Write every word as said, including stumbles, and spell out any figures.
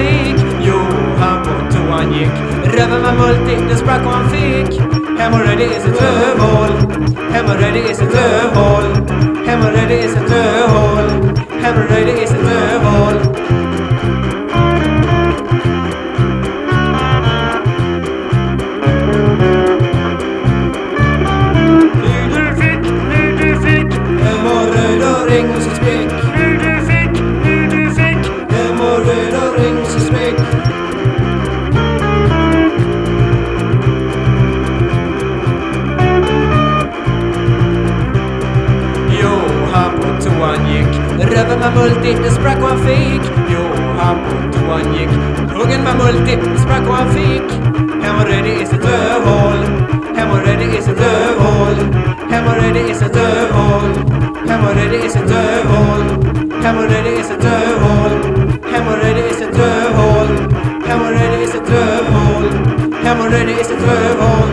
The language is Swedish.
fick. Jo, han på toan gick. Röven var multi, den sprack och han fick hemorröjd i sitt rövhål. Hemorröjd i sitt rövhål. Hemorröjd i sitt rövhål. Hemorröjd i sitt rövhål. Röven var multi, den sprack och han fick. Jo, han på toan gick. Kungen var multi, den sprack och han fick hemorröjd i sitt rövhål. Hemorröjd i sitt rövhål. Hemorröjd i sitt rövhål. Hemorröjd i sitt rövhål. Hemorröjd i sitt rövhål. Hemorröjd i sitt rövhål. Hemorröjd i sitt rövhål. Hemorröjd i sitt rövhål.